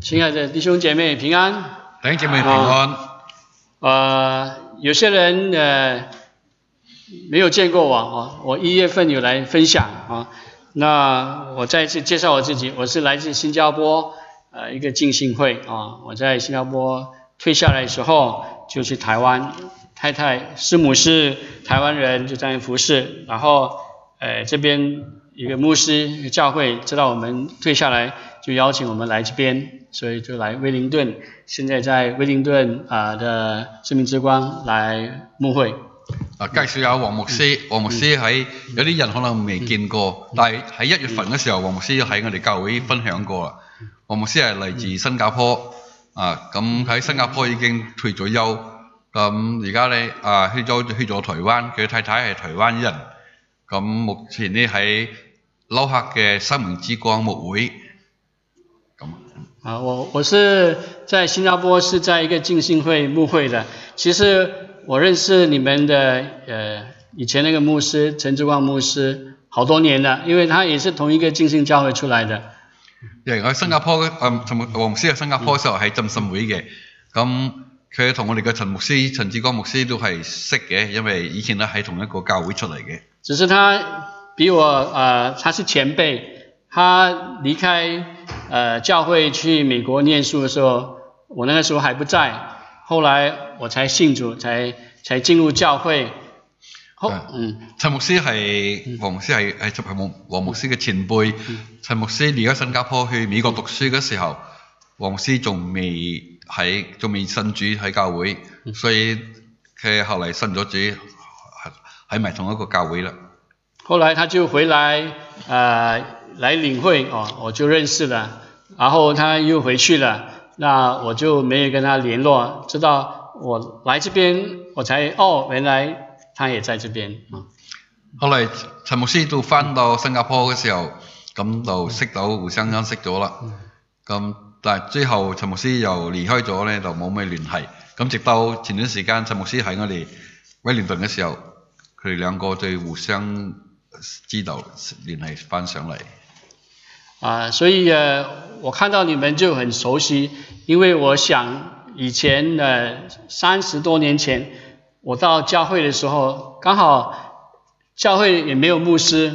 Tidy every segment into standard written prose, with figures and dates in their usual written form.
亲爱的弟兄姐妹平安， 弟兄姐妹平安。 有些人没有见过我1月份有来分享那我再次介绍我自己，我是来自新加坡一个浸信会我在新加坡退下来的时候就去台湾，太太师母是台湾人，就在那服侍，然后这边一个牧师教会知道我们退下来，就邀請我們來這邊，所以就來威靈頓，現在在威靈頓的生命之光來牧會。 介紹下黃牧師，黃牧師喺有啲人可能未見過，但係喺1月份嘅時候，黃牧師喺我哋教會分享過啦。黃牧師係嚟自新加坡，咁喺新加坡已經退咗休，咁而家咧去咗台灣，佢太太係台灣人，咁目前咧喺撈克嘅生命之光牧會。 我是在新加坡是在一個浸信會牧會的，其實我認識你們的以前那個牧師陳志光牧師好多年了，因為他也是同一個浸信教會出來的。 喺新加坡黃牧師喺新加坡嘅時候喺浸信會嘅，咁佢同我哋嘅陳志光牧師都係識嘅，因為以前咧喺同一個教會出嚟嘅。 只是他比我他是前輩，他離開教會去美國念書的時候，我那個時候還不在，後來我才信主，才進入教會。 陳牧師係黃牧師係黃牧師嘅前輩。陳牧師離開新加坡去美國讀書嘅時候，黃牧師仲未信主喺教會，所以佢後來信咗主，喺埋同一個教會啦。 後來他就回來來領會我就認識了，然後他又回去了，那我就沒有跟他聯絡，直到我來這邊我才原來他也在這邊。 後來陳牧師到返到新加坡嘅時候，咁就互相認識咗啦。咁但係最後陳牧師又離開咗咧，就冇咩聯繫。咁直到前段時間陳牧師喺我哋威靈頓嘅時候，佢哋兩個就互相知道聯繫返上嚟。 所以我看到你們就很熟悉，因為我想以前30多年前我到教會的時候，剛好教會也沒有牧師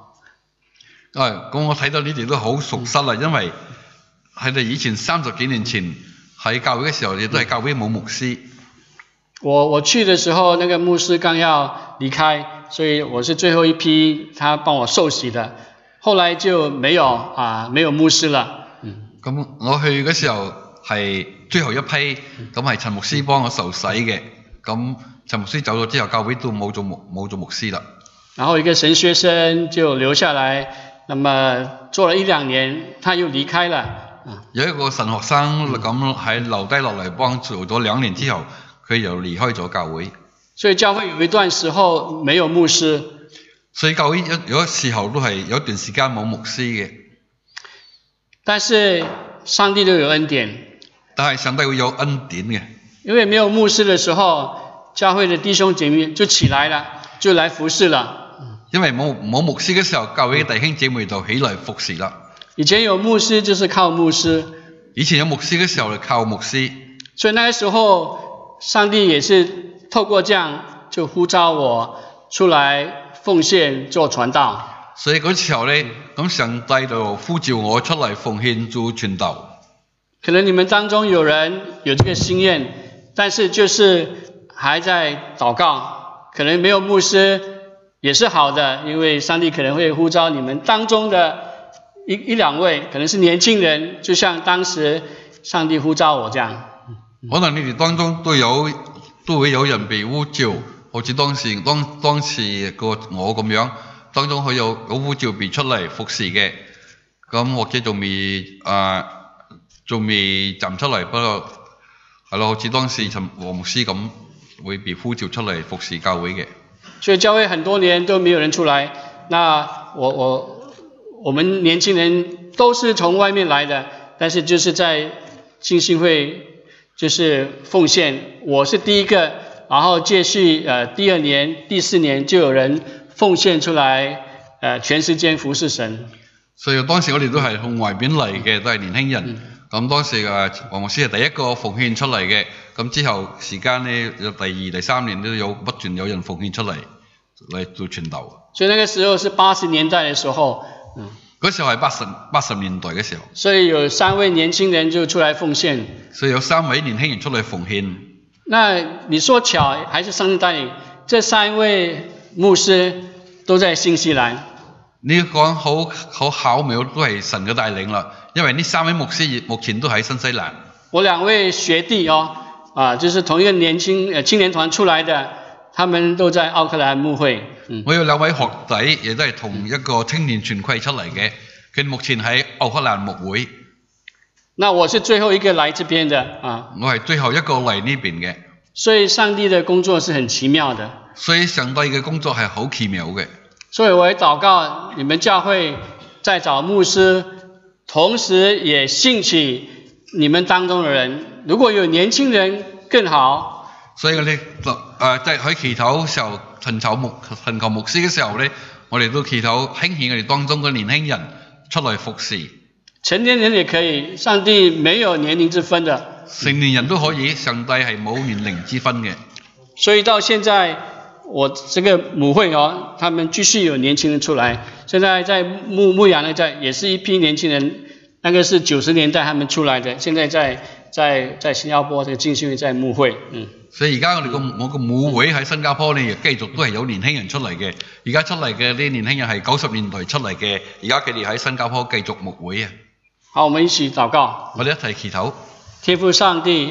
咁我睇到你哋都好熟悉啦，因為喺你以前30幾年前喺教會嘅時候，亦都係教會冇牧師。 我去的時候，那個牧師剛要離開，所以我是最後一批，他幫我受洗的。後來就沒有牧師了。 咁我去嘅時候係最後一批，咁係陳牧師幫我受洗嘅。咁陳牧師走咗之後，教會都冇做牧師啦。 然後一個神學生就留下來，那麼做了1-2年，他又離開了。 有一個神學生咁喺留低落嚟幫做咗2年之後，佢又離開咗教會。 所以教會有一段時候沒有牧師。 所以教會有時候都係有一段時間冇牧師嘅。 但是上帝都有恩典。 但係上帝會有恩典嘅。 因為沒有牧師的時候，教會的弟兄姐妹就起來了，就來服侍了。 因為冇牧師嘅時候，教會嘅弟兄姐妹就起來服侍啦。 以前有牧師就是靠牧師。 以前有牧師嘅時候就靠牧師。 所以那個時候，上帝也是透過這樣就呼召我出來奉獻做傳道。 所以嗰時候咧，咁上帝就呼召我出嚟奉獻做傳道。 可能你們當中有人有這個心願，但是就是還在禱告，可能沒有牧師也是好的，因為上帝可能會呼召你們當中的一兩位，可能是年輕人，就像當時上帝呼召我這樣。 可能你哋當中都會有人被呼召，好似當時個我咁樣，當中佢有呼召被出嚟服侍嘅，咁或者仲未站出嚟，不過係咯，好似當時黃牧師咁會被呼召出嚟服侍教會嘅。 所以教會很多年都沒有人出來，那我們年輕人都是從外面來的，但是就是在浸信會就是奉獻，我是第一個，然後接續第2年、第4年就有人奉獻出來，全時間服侍神。 所以當時我哋都係從外邊嚟嘅，都係年輕人。 咁當時黃牧師係第一個奉獻出嚟嘅，咁之後時間呢，有第二、第三年都有不斷有人奉獻出嚟做傳道。 所以那個時候是80年代的時候， 嗰時候係80年代嘅時候。 所以有3位年輕人就出來奉獻。 所以有3位年輕人出嚟奉獻。 那你說巧還是上帝帶領？這3位牧師都在新西蘭。 你講好巧妙都係神嘅帶領啦，因為呢3位牧師目前都喺新西蘭。我2位學弟就是同一個青年團出來的，他們都在奧克蘭牧會。我有2位學弟，亦都係同一個青年團契出嚟嘅，佢目前喺奧克蘭牧會。 那我是最後一個來這邊的我係最後一個嚟呢邊嘅。 所以上帝的工作是很奇妙的。 所以上帝嘅工作係好奇妙嘅。 所以我也禱告你們教會在找牧師，同時也興起你們當中的人，如果有年輕人更好。 所以我哋在喺祈禱時候尋求牧師嘅時候呢，我哋都祈禱興起我哋當中嘅年輕人出來服侍。 成年人也可以，上帝沒有年齡之分的。 成年人都可以，上帝係冇年齡之分嘅。 所以到現在我這個母會他們繼續有年輕人出來，現在在牧養呢，也是一批年輕人，那個是90年代他們出來的，現在在新加坡這個浸信會在牧會。 所以而家我個母會喺新加坡呢，繼續都係有年輕人出嚟嘅。而家出嚟嘅啲年輕人係90年代出嚟嘅，而家佢哋喺新加坡繼續牧會啊。 好，我們一起禱告。 我哋一齊祈禱。 天父上帝，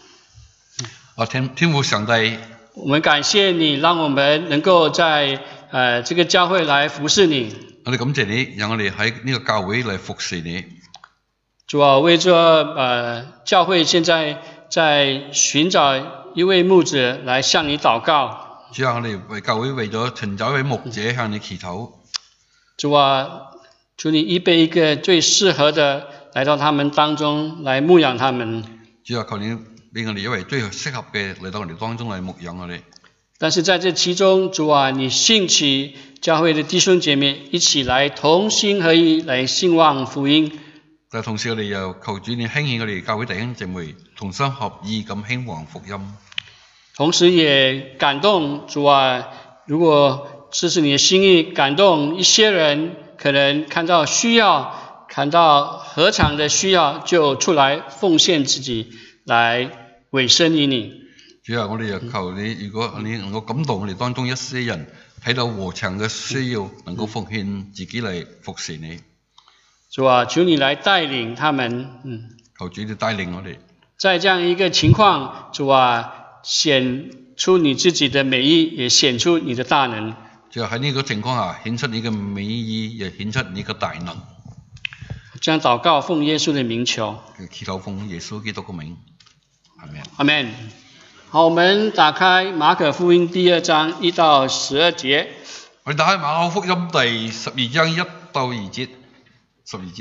天父上帝， 我們感謝你，讓我們能夠在這個教會來服侍你。 我哋感謝你，讓我哋喺呢個教會嚟服侍你。 主啊，為咗教會現在在尋找一位牧者來向你禱告。 主啊，我哋為教會為咗尋找一位牧者向你祈禱。 主啊，求你預備一個最適合的來到他們當中來牧養他們。 主啊，求你俾我哋一位最適合嘅嚟到我哋當中嚟牧養我哋。 但是在這其中，主啊，你興起教會的弟兄姐妹一起來同心合意來興旺福音。 但同時我哋又求主你興起我哋教會弟兄姐妹同心合意咁興旺福音。 同時也感動主啊，如果這是你的心意，感動一些人可能看到需要，看到何嘗的需要，就出來奉獻自己來委身於你。 主啊，我哋又求你，如果你能夠感動我哋當中一些人睇到何嘗嘅需要，能夠奉獻自己嚟服侍你。 主啊，求你來帶領他們。 求主你帶領我哋。 在這樣一個情況，主啊，顯出你自己的美意，也顯出你的大能。 就喺呢個情況下，顯出你嘅美意，也顯出你嘅大能。 將禱告奉耶穌的名求。 祈禱奉耶穌基督嘅名。阿門。 阿門。好，我們打開馬可福音第2章1到12節。 我哋打開馬可福音第12章1到2節，12節。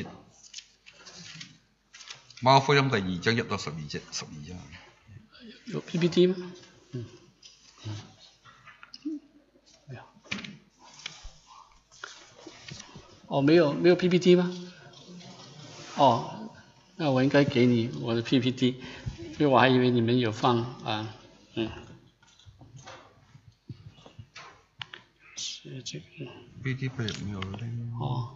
馬可福音第2章1到12節，12章。 有 PPT 嗎？哦，沒有 PPT 嗎？哦，那我應該給你我的 PPT， 因為我還以為你們有放啊，是這個。 PPT 沒有拎。 哦。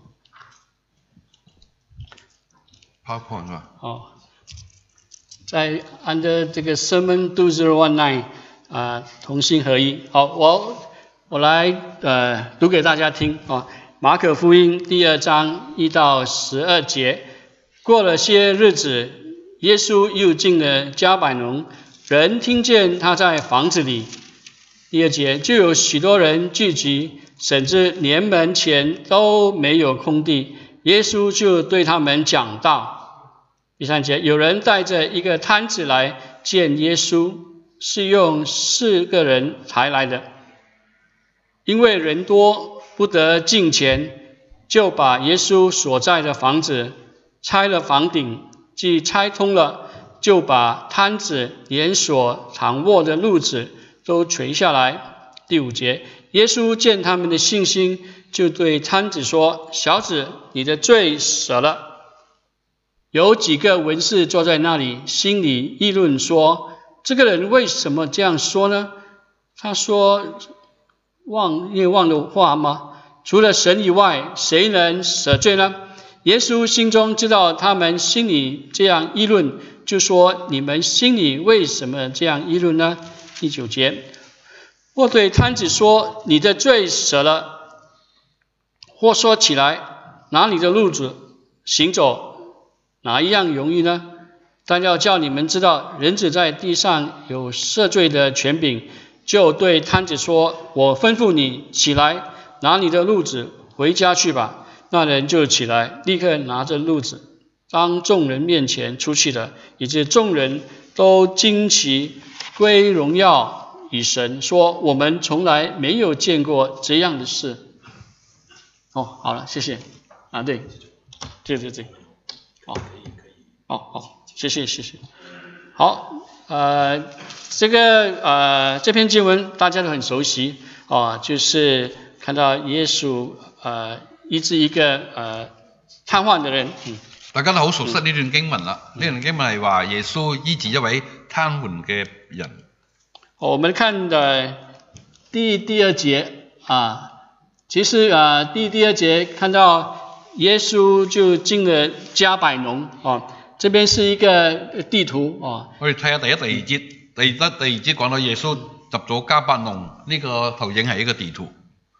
PowerPoint 是吧？ 哦。在 under 這個 Sermon 2019同心合一。好，我來讀給大家聽啊。馬可福音第2章1到12節。過了些日子，耶穌又進了迦百農，人聽見他在房子裡。第2節，就有許多人聚集，甚至連門前都沒有空地，耶穌就對他們講道。第3節，有人帶着一個癱子來見耶穌，是用4個人抬來的。因為人多不得進前，就把耶穌所在的房子拆了房頂，既拆通了，就把癱子連所躺臥的褥子都垂下來。第5節，耶穌見他們的信心，就對癱子說：小子，你的罪赦了。 有几个文士坐在那里，心里议论说：这个人为什么这样说呢？他说愿望的话吗？除了神以外，谁能赦罪呢？耶稣心中知道他们心里这样议论，就说：你们心里为什么这样议论呢？第9节，或对摊子说：你的罪赦了；或说起来，拿你的褥子行走，哪一样容易呢？但要叫你们知道，人子在地上有赦罪的权柄，就对摊子说：我吩咐你起来，拿你的褥子回家去吧。那人就起来，立刻拿着褥子，当众人面前出去了，以致众人都惊奇，归荣耀与神，说：我们从来没有见过这样的事。好了，谢谢。对，好，谢谢。好，这篇经文大家都很熟悉就是看到耶穌醫治一個癱瘓的人。 大家都好熟悉呢段經文啦。呢段經文係話耶穌醫治一位癱瘓嘅人。 我們看第2節其實第2節看到耶穌就進了迦百農這邊是一個地圖我哋睇下第2節，第2節講到耶穌入咗迦百農，呢個投影係一個地圖。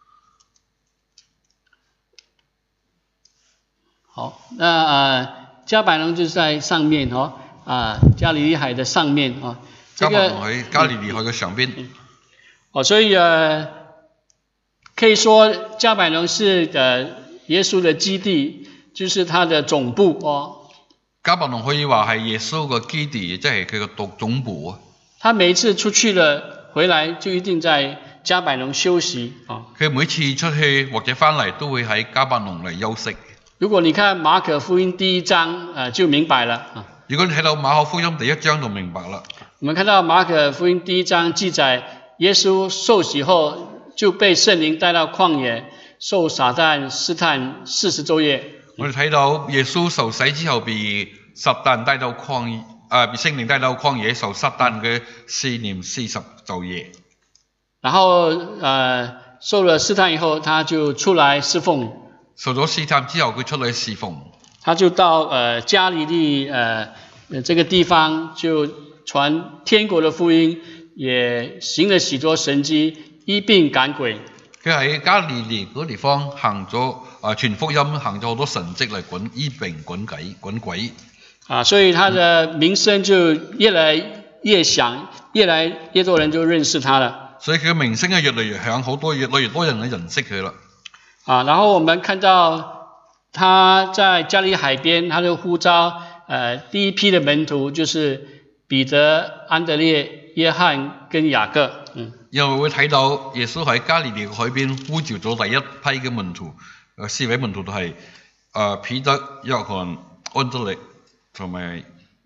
好，那迦百農就是在上面加利利海的上面迦百農喺加利利海嘅上邊。 所以可以說迦百農是耶穌的基地，就是他的總部迦百農可以話係耶穌個基地，即係佢個總部。 他每一次出去了回來就一定在迦百農休息佢每次出去或者翻嚟都會喺迦百農嚟休息。 如果你看馬可福音第1章就明白了如果你睇到馬可福音第1章就明白了。 我們看到馬可福音第1章記載耶穌受洗後就被聖靈帶到曠野受撒旦試探40晝夜。 我哋睇到耶穌受洗之後被撒旦帶到被聖靈帶到曠野受撒旦嘅試驗40晝夜。 然後受了試探以後，他就出來侍奉。 受咗試探之後，佢出嚟侍奉。 他就到加利利這個地方，就傳天國的福音，也行了許多神蹟，醫病趕鬼。 佢喺加利利嗰個地方行咗傳福音，行咗好多神蹟嚟醫病趕鬼。 所以他的名聲就越來越響，越來越多人就認識他了。 所以佢嘅名聲越嚟越響，越來越多人認識佢啦。 然後我們看到他在加利利海邊，他就呼召第一批的門徒，就是彼得、安德烈、約翰跟雅各。 因為會睇到耶穌喺加利利海邊呼召咗第一批嘅門徒，4位門徒都係彼得、約翰、安德烈同埋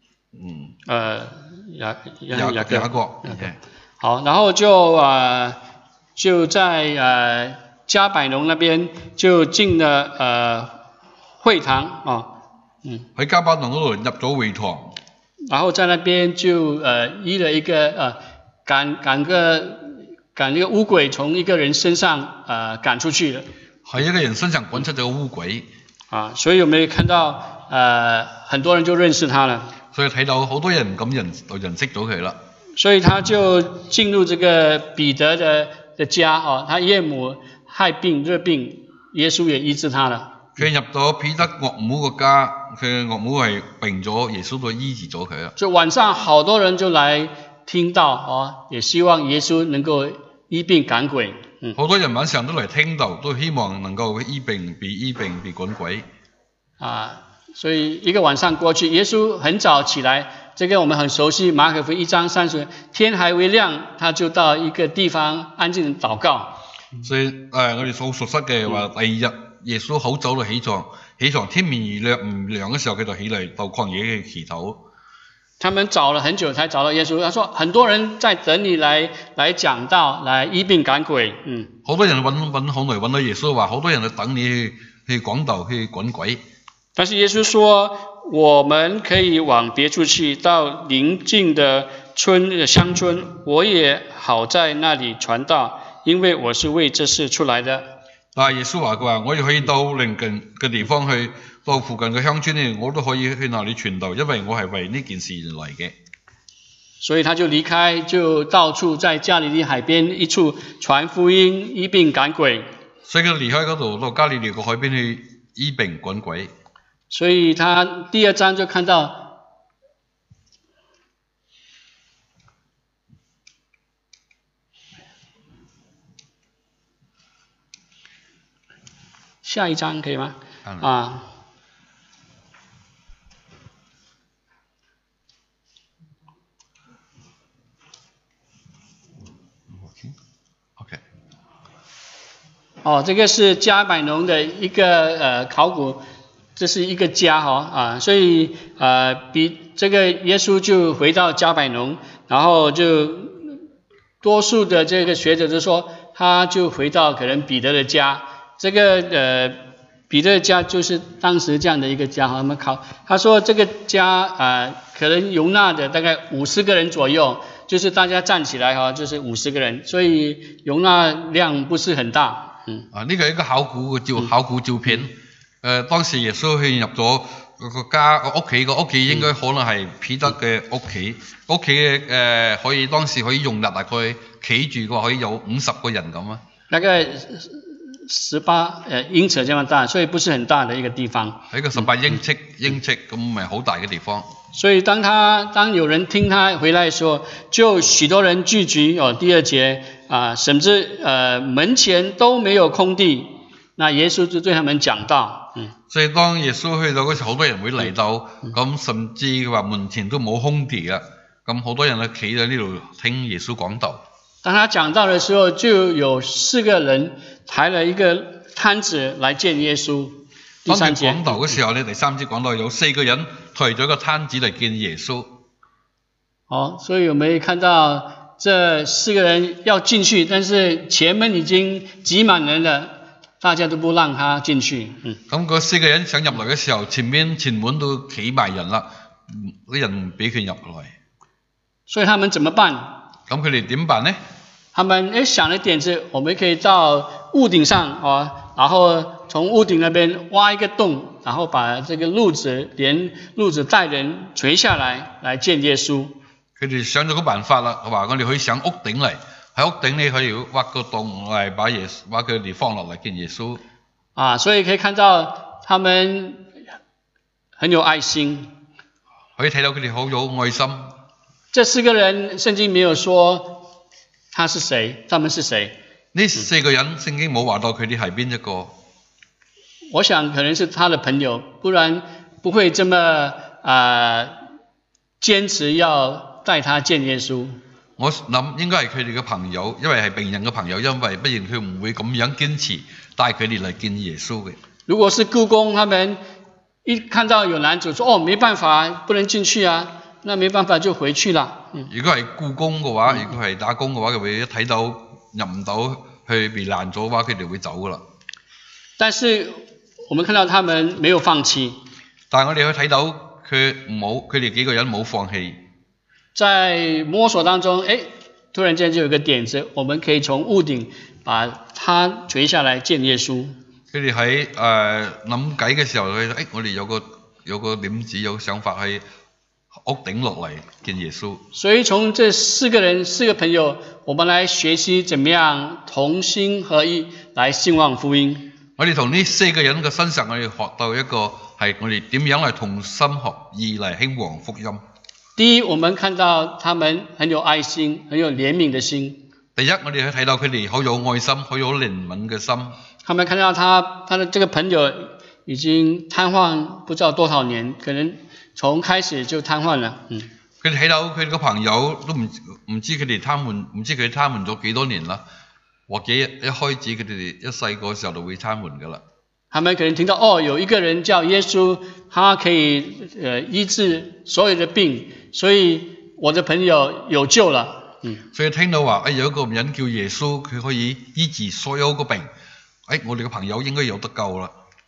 雅各。 好，然後就在迦百農那邊就進了會堂喺迦百農嗰度入咗會堂， 然後在那邊就醫了一個趕一個污鬼從一個人身上趕出去了。 喺一個人身上趕出咗個污鬼。 所以我們看到很多人就認識他了。 所以睇到好多人咁認識咗佢啦。 所以他就進入這個彼得的家他岳母害病熱病，耶穌也醫治他了。 佢入到彼得岳母個家，佢岳母係病咗，耶穌都醫治咗佢啦。 就晚上好多人就來聽到也希望耶穌能夠醫病趕鬼。 好多人晚上都嚟聽到，都希望能夠醫病被趕鬼。 所以一個晚上過去，耶穌很早起來，這個我們很熟悉，馬可福音1章30，天還未亮，他就到一個地方安靜地禱告。 所以我哋好熟悉嘅話，第2日耶穌好早就起床，天未唔亮嘅時候，佢就起嚟到曠野嘅祈禱。 他們找了很久才找到耶穌，他說很多人在等你來講道，來醫病趕鬼。 好多人揾好耐揾到耶穌，話好多人去等你去講道去趕鬼。 但是耶穌說， 我們可以往別處去，到鄰近的鄉村，我也好在那裡傳道，因為我是為這事出來的。 但係耶穌話我哋可以到鄰近嘅地方去，到附近嘅鄉村呢，我都可以去那裡傳道，因為我係為呢件事嚟嘅。 所以他就離開，就到處在加利利海邊一處傳福音，醫病趕鬼。 所以佢離開嗰度到加利利個海邊去醫病趕鬼。 所以他第2章就看到，下一章可以嗎？啊。哦，這個是加百農的一個考古，這是一個家所以比這個耶穌就回到加百農，然後就多數的這個學者就說，他就回到可能彼得的家，這個彼得的家就是當時這樣的一個家他說這個家可能容納的大概50個人左右，就是大家站起來就是50個人，所以容納量不是很大。 呢個係一個考古照片。當時耶穌去入咗個家個屋企應該可能係彼得嘅屋企嘅可以當時可以容納大概企住嘅話可以有50個人咁啊。大概 18英尺這麼大，所以不是很大的一個地方。 係一個18英尺咁唔係好大嘅地方。 所以當有人聽他回來的時候，就許多人聚集第2節甚至門前都沒有空地，那耶穌就對他們講道。 所以當耶穌去到嗰時，好多人會嚟到，咁甚至話門前都冇空地啊，咁好多人咧企喺呢度聽耶穌講道。 當他講道的時候，就有4個人抬了一個攤子來見耶穌。第3節講道嘅時候呢，第3節講到有4個人抬咗個攤子嚟見耶穌。 所以我們看到這4個人要進去，但是前門已經擠滿人了，大家都不讓他進去。 咁嗰4個人想入來嘅時候，前門都企埋人啦，啲人唔俾佢入來。 所以他們怎麼辦？ 咁佢哋點辦呢？ 他們想了點子，我們可以到屋頂上然後從屋頂那邊挖一個洞，然後把這個路子連路子帶人垂下來見耶穌。 佢哋想咗個辦法啦，話我哋可以上屋頂嚟，喺屋頂你可以挖個洞嚟把佢哋放落嚟見耶穌。 所以可以看到他們很有愛心， 可以睇到佢哋好有愛心。 這4個人聖經沒有說他是誰，他們是誰。 呢4個人聖經冇話到佢哋係邊一個。 我想可能是他的朋友，不然不會這麼堅持要帶他見耶穌。 我諗應該係佢哋嘅朋友，因為係病人嘅朋友，因為不然佢唔會咁樣堅持帶佢哋嚟見耶穌嘅。 如果是僱工，他們一看到有攔阻，說沒辦法，不能進去啊，那沒辦法就回去啦。 如果係僱工嘅話，如果係打工嘅話，佢會一睇到入唔到去被攔咗嘅話，佢哋會走噶啦。 但是我們看到他們沒有放棄。 但係我哋可以睇到佢哋幾個人冇放棄。 在摸索當中，突然間就有個點子，我們可以從屋頂把他垂下來見耶穌。 佢哋喺諗計嘅時候，我哋有個點子，有個想法喺屋頂落嚟見耶穌。所以從這4個朋友，我們來學習怎麼樣同心合意來興旺福音。 我哋從呢4個人嘅身上，我哋學到一個係我哋點樣嚟同心合意嚟興旺福音。 第一，我們看到他們很有愛心，很有憐憫的心。 第一，我哋去睇到佢哋好有愛心，好有憐憫嘅心。 他們看到他的這個朋友已經癱瘓不知道多少年，可能從開始就癱瘓了。 佢哋睇到佢哋個朋友都唔知佢哋癱瘓咗幾多年啦，或者一開始佢哋一細個時候就會癱瘓噶啦。 他們可能聽到有一個人叫耶穌，他可以醫治所有的病，所以我的朋友有救了。 所以聽到話有一個人叫耶穌，佢可以醫治所有個病，我哋嘅朋友應該有得救啦。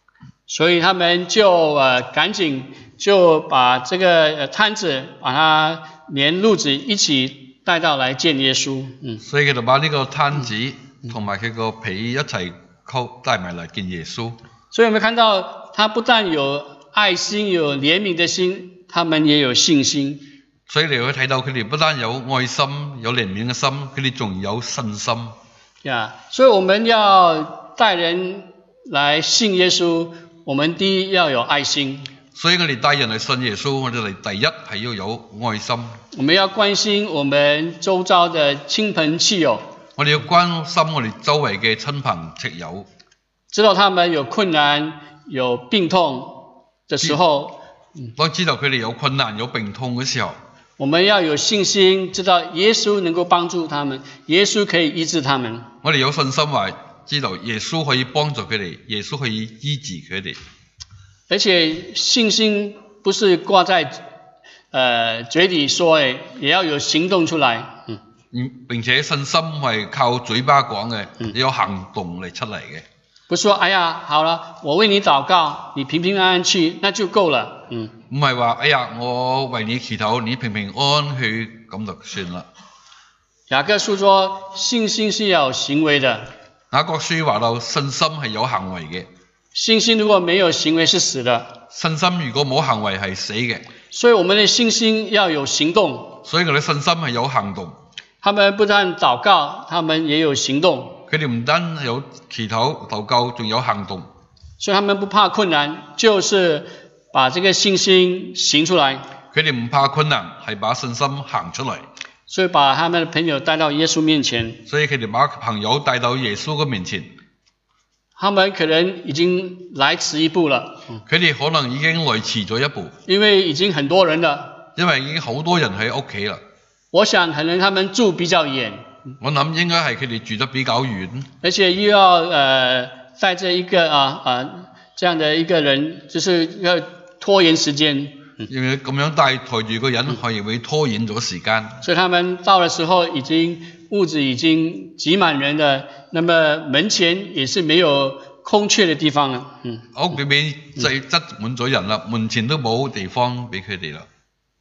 所以他們就趕緊就把這個攤子把它連褥子一起帶到來見耶穌。 所以佢就把呢個攤子同埋佢個被一齊帶埋嚟見耶穌。 所以我們看到他不但有愛心有憐憫的心，他們也有信心。 所以你會睇到佢哋不單有愛心有憐憫嘅心，佢哋仲有信心。 所以我們要帶人來信耶穌，我們第一要有愛心。 所以我哋帶人嚟信耶穌，我哋第一係要有愛心。 我們要關心我們周遭的親朋戚友。 我哋要關心我哋周圍嘅親朋戚友， 知道他們有困難有病痛的時候， 當知道佢哋有困難有病痛嘅時候， 我們要有信心，知道耶穌能夠幫助他們，耶穌可以醫治他們。 我哋有信心話，知道耶穌可以幫助佢哋，耶穌可以醫治佢哋。 而且信心不是掛在嘴裡說嘅，也要有行動出來。 並且信心係靠嘴巴講嘅，要有行動嚟出嚟嘅。 不是說哎呀好了，我為你禱告，你平平安安去，那就夠了。 唔係話哎呀我為你祈禱，你平平安安去咁就算啦。 雅各書說信心是要有行為的。 雅各書話到信心係有行為嘅。 信心如果沒有行為是死的。 信心如果冇行為係死嘅。 所以我們的信心要有行動。 所以我哋信心係有行動。 他們不但禱告，他們也有行動。 佢哋唔單有祈禱禱告，仲有行動。 所以他們不怕困難，就是把這個信心行出來。 佢哋唔怕困難，係把信心行出嚟。 所以把他們的朋友帶到耶穌面前。 所以佢哋把朋友帶到耶穌嘅面前。 他們可能已經來遲一步了。 佢哋可能已經來遲咗一步。 因為已經很多人了。 因為已經好多人喺屋企啦。 我想可能他們住比較遠。 我諗應該係佢哋住得比較遠。 而且又要帶着一個這樣的一個人，就是要拖延時間。 因為咁樣抬住個人，可能會拖延咗時間。 所以他們到的時候，屋子已經擠滿人了，那麼門前也是沒有空缺的地方了。 屋裏面就擠滿咗人啦，門前都冇地方俾佢哋啦。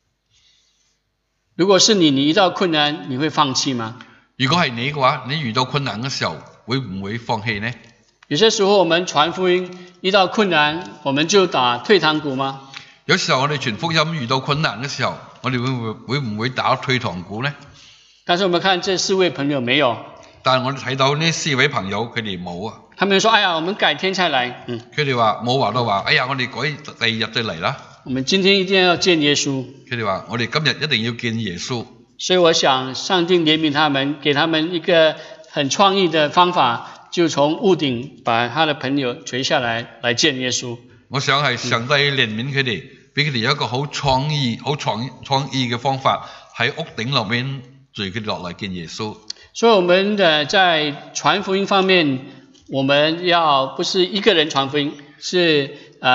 如果是你遇到困難，你會放棄嗎？ 如果係你嘅話，你遇到困難嘅時候，會唔會放棄呢？ 有些時候我們傳福音遇到困難，我們就打退堂鼓嗎？ 有時候我哋傳福音遇到困難嘅時候，我哋會唔會打退堂鼓呢？ 但是我們看這4位朋友沒有。 但係我哋睇到呢4位朋友，佢哋冇啊。 他們說：哎呀，我們改天才來。 佢哋話冇話到話，哎呀，我哋改第2日再嚟啦。 我們今天一定要見耶穌。 佢哋話：我哋今日一定要見耶穌。 所以我想上帝憐憫他們，給他們一個很創意的方法，就從屋頂把他的朋友垂下來見耶穌。 我想係上帝憐憫佢哋，俾佢哋有一個好創意嘅方法，喺屋頂裏面垂佢哋落嚟見耶穌。 所以我們在傳福音方面，我們要不是一個人傳福音，是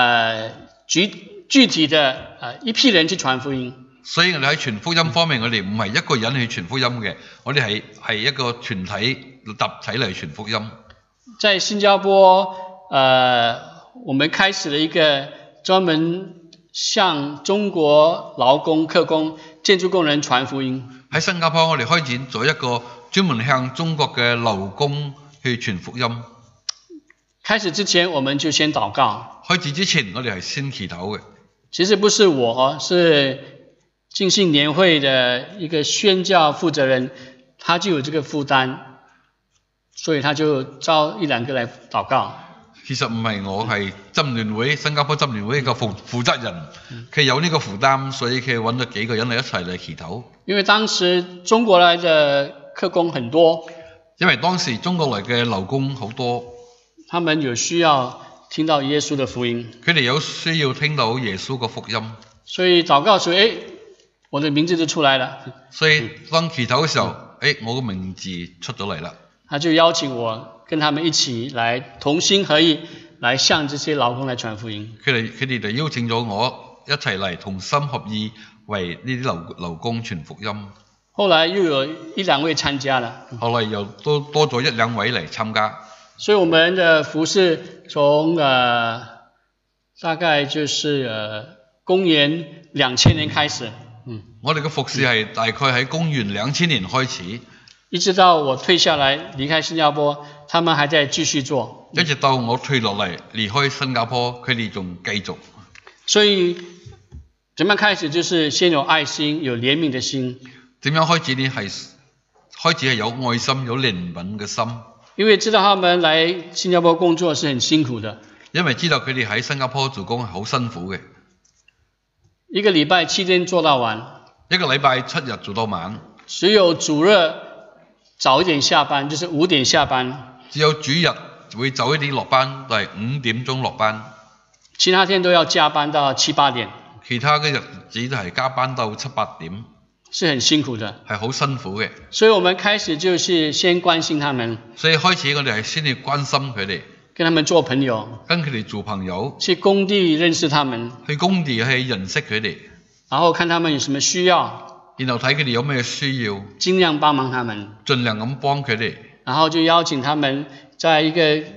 具體的一批人去傳福音。 所以我哋喺傳福音方面，我哋唔係一個人去傳福音嘅，我哋係一個團體集體嚟傳福音。在新加坡， 我們開始了一個專門向中國勞工、客工、建築工人傳福音。 喺新加坡，我哋開展咗一個專門向中國嘅勞工去傳福音。 開始之前，我們就先禱告。 開始之前，我哋係先祈禱嘅。 其實不是我，是浸信年會的一個宣教負責人，他就有這個負擔，所以他就招1、2個來禱告。 其實唔係我，係浸聯會新加坡浸聯會嘅負責人，佢有呢個負擔，所以佢揾咗幾個人嚟一齊嚟祈禱。 因為當時中國來的客工很多， 因為當時中國來嘅勞工好多， 他們有需要聽到耶穌的福音， 佢哋有需要聽到耶穌嘅福音， 所以禱告時，我的名字就出來了。 所以當祈禱嘅時候，我嘅名字出咗嚟啦。 他就邀請我跟他們一起來同心合意，來向這些勞工來傳福音。 佢哋就邀請咗我一齊嚟同心合意為呢啲勞工傳福音。 後來又有1、2位參加了。 後來又多咗1、2位嚟參加。 所以我們的服事從大概就是公元2000年開始， 我哋嘅服侍係大概喺公元2000年開始， 一直到我退下來離開新加坡，他們還在繼續做。 一直到我退落嚟離開新加坡，佢哋仲繼續。 所以怎麼樣開始就是先有愛心，有憐憫的心。 點樣開始呢？開始係有愛心、有憐憫嘅心。 因為知道他們來新加坡工作是很辛苦的。 因為知道佢哋喺新加坡做工係好辛苦嘅。 一個禮拜7天做到晚。 一個禮拜7日做到晚。 只有主日早一點下班，就是5點下班。 只有主日會早一啲落班，就係5點鐘落班。 其他天都要加班到7、8點。 其他嘅日子都係加班到7、8點。 是很辛苦的。 係好辛苦嘅。 所以我們開始就是先關心他們。 所以開始我哋係先要關心佢哋。 跟他們做朋友。 跟佢哋做朋友。 去工地認識他們。 去工地去認識佢哋。 然後看他們有什麼需要。 然後睇佢哋有咩需要。 盡量幫忙他們。 盡量咁幫佢哋。 然後就邀請他們在一個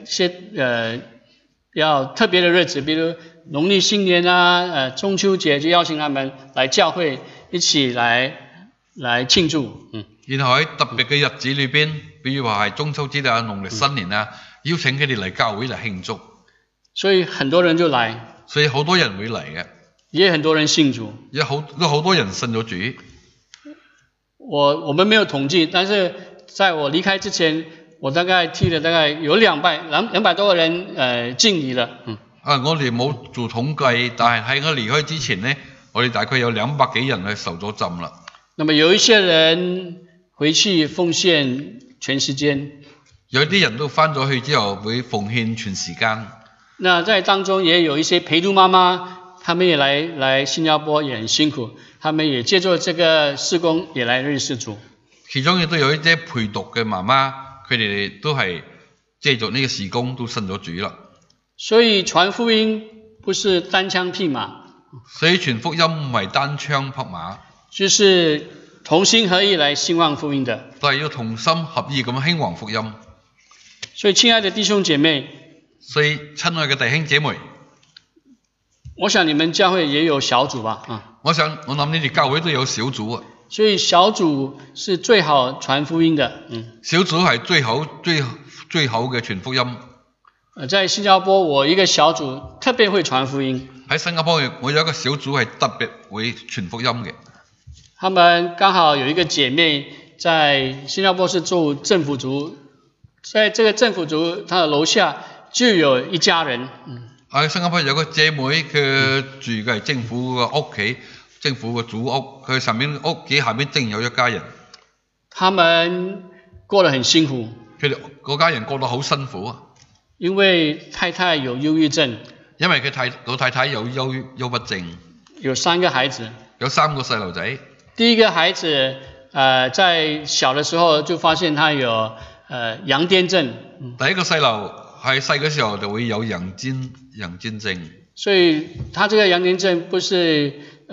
要特別的日子，比如農曆新年啊、中秋節，就邀請他們來教會一起來慶祝。 然後喺特別嘅日子裏邊，比如話係中秋節啊、農曆新年啊，邀請佢哋嚟教會嚟慶祝。 所以很多人就來。 所以好多人會嚟嘅。 也很多人信主。 有好多人信咗主。 我們沒有統計，但是在我離開之前，我大概替了大概有200多個人敬禮了。 我哋冇做統計，但係喺我離開之前呢，我哋大概有200幾人係受咗浸啦。 那麼有一些人回去奉獻全時間。 有啲人都返咗去之後會奉獻全時間。 那在當中也有一些陪讀媽媽，他們也來新加坡也很辛苦，他們也借助這個事工也來認識主。 其中亦都有一啲陪讀嘅媽媽，佢哋都係借助呢個事工都信咗主啦。 所以傳福音不是單槍匹馬。 所以傳福音唔係單槍匹馬。 就是同心合意來興旺福音的。 都係要同心合意咁興旺福音。 所以親愛的弟兄姐妹。 所以親愛嘅弟兄姐妹。 我想你們教會也有小組吧？ 我諗你哋教會都有小組啊。 所以小組是最好傳福音的。 小組係最好嘅傳福音。 在新加坡，我一個小組特別會傳福音。 喺新加坡，我有一個小組係特別會傳福音嘅。 他們剛好有一個姐妹在新加坡是做政府組，在這個政府組，他的樓下就有一家人。 喺新加坡有個姐妹，佢住嘅係政府嘅屋企，政府嘅祖屋，佢上面屋企下面正有一家人。 他們過得很辛苦。 佢哋嗰家人過得好辛苦啊。 因為太太有憂鬱症。 因為老太太有憂鬱症。 有3個孩子。 有3個細路仔。第一個孩子在小的時候就發現他有羊癲症。 第一個細路喺細嘅時候就會有羊癲症。 所以他這個羊癲症不是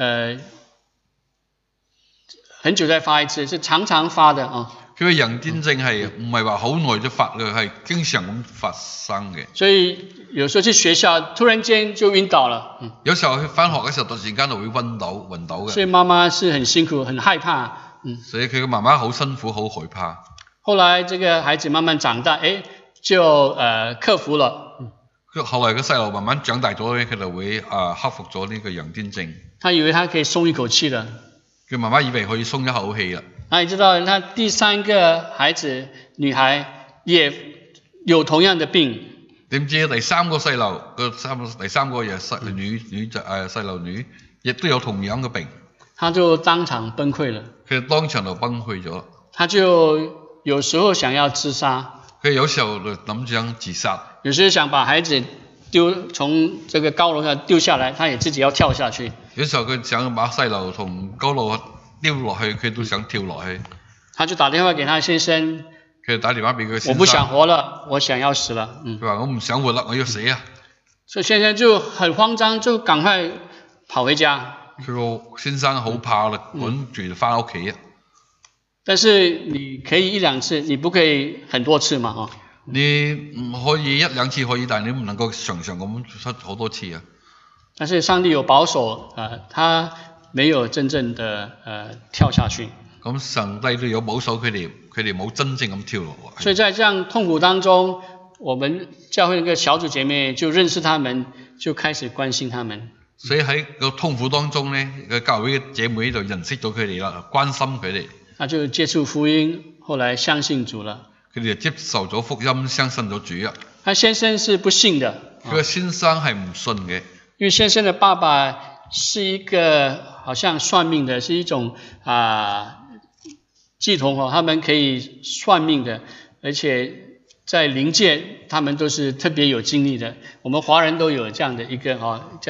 很久才發一次，是常常發的啊。 佢嘅羊癲症係唔係話好耐就發嘅，係經常咁發生嘅。 所以有時候去學校突然間就暈倒了。 有時候去返學嘅時候突然間就會暈倒嘅。 所以媽媽是很辛苦，很害怕。 所以佢嘅媽媽好辛苦，好害怕。 後來這個孩子慢慢長大，就克服了。 後來個細路慢慢長大咗，佢就會克服咗呢個羊癲症。 他以為他可以鬆一口氣了。佢媽媽以為可以鬆一口氣啦。 你知道，他第3個孩子女孩也有同樣的病。 點知第3個細路第3個也細路女亦都有同樣嘅病。他就當場崩潰了。 佢當場就崩潰咗。 他就有時候想要自殺。 佢有時候就諗住想自殺。 有時候想把孩子從這個高樓上丟下來，他也自己要跳下去。 有時候佢想把細路從高樓丟落去，佢都想跳落去。他就打電話給他先生。 佢打電話俾佢先生。 我不想活了，我想要死了。 佢話我唔想活啦，我要死啊。 所以先生就很慌張，就趕快跑回家。 佢個先生好怕啦，趕住翻屋企啊。 但是你可以1-2次，你不可以很多次嘛？ 你唔可以1-2次可以，但係你唔能夠常常咁出好多次啊。 但是上帝有保守，他没有真正的跳下去。 咁上帝都有保守佢哋冇真正咁跳落嚟。 所以在這樣痛苦當中，我們教會那個小組姐妹就認識他們，就開始關心他們。 所以喺個痛苦當中咧，個教會嘅姐妹就認識咗佢哋啦，關心佢哋。 他就接觸福音，後來相信主了。 佢哋就接受咗福音，相信咗主啊。 他先生是不信的。 佢個先生係唔信嘅。 因為先生的爸爸是一個好像算命的，是一種乩童他們可以算命的，而且在靈界他們都是特別有經歷的。我們華人都有這樣的一個